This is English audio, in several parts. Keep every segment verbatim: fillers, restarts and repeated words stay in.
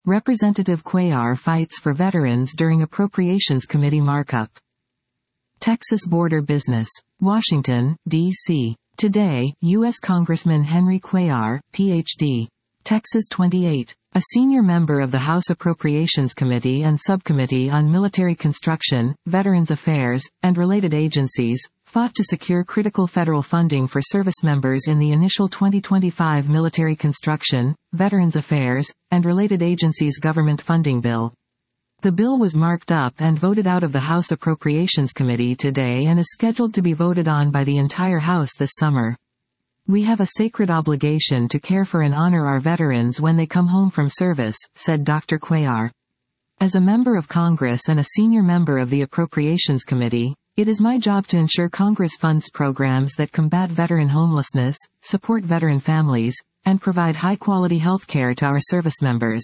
Representative Cuellar fights for veterans during Appropriations Committee markup. Texas border business. Washington, D C Today, U S Congressman Henry Cuellar, P H D. Texas twenty-eight. A senior member of the House Appropriations Committee and Subcommittee on Military Construction, Veterans Affairs, and related agencies, fought to secure critical federal funding for service members in the initial twenty twenty-five Military Construction, Veterans Affairs, and related agencies government funding bill. The bill was marked up and voted out of the House Appropriations Committee today and is scheduled to be voted on by the entire House this summer. We have a sacred obligation to care for and honor our veterans when they come home from service, said Doctor Cuellar. As a member of Congress and a senior member of the Appropriations Committee, it is my job to ensure Congress funds programs that combat veteran homelessness, support veteran families, and provide high-quality health care to our service members.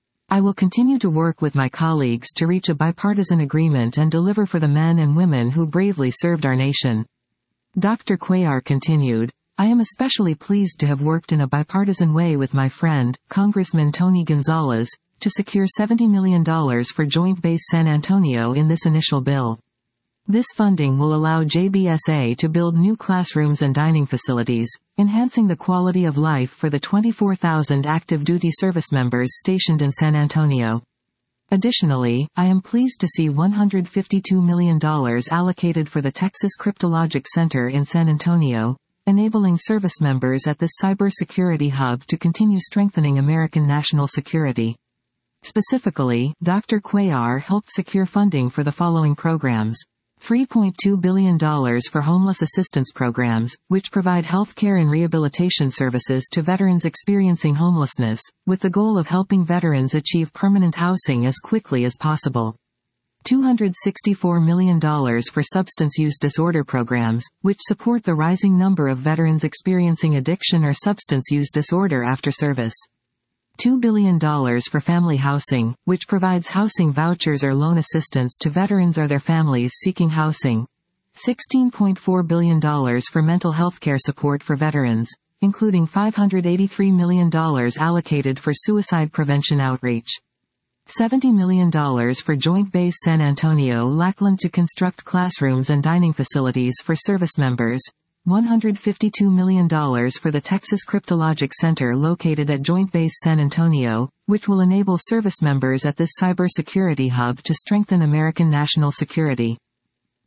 I will continue to work with my colleagues to reach a bipartisan agreement and deliver for the men and women who bravely served our nation. Doctor Cuellar continued, I am especially pleased to have worked in a bipartisan way with my friend, Congressman Tony Gonzalez, to secure seventy million dollars for Joint Base San Antonio in this initial bill. This funding will allow J B S A to build new classrooms and dining facilities, enhancing the quality of life for the twenty-four thousand active duty service members stationed in San Antonio. Additionally, I am pleased to see one hundred fifty-two million dollars allocated for the Texas Cryptologic Center in San Antonio, enabling service members at this cybersecurity hub to continue strengthening American national security. Specifically, Doctor Cuellar helped secure funding for the following programs. three point two billion dollars for homeless assistance programs, which provide health care and rehabilitation services to veterans experiencing homelessness, with the goal of helping veterans achieve permanent housing as quickly as possible. two hundred sixty-four million dollars for substance use disorder programs, which support the rising number of veterans experiencing addiction or substance use disorder after service. two billion dollars for family housing, which provides housing vouchers or loan assistance to veterans or their families seeking housing. sixteen point four billion dollars for mental health care support for veterans, including five hundred eighty-three million dollars allocated for suicide prevention outreach. seventy million dollars for Joint Base San Antonio Lackland to construct classrooms and dining facilities for service members. one hundred fifty-two million dollars for the Texas Cryptologic Center located at Joint Base San Antonio, which will enable service members at this cybersecurity hub to strengthen American national security.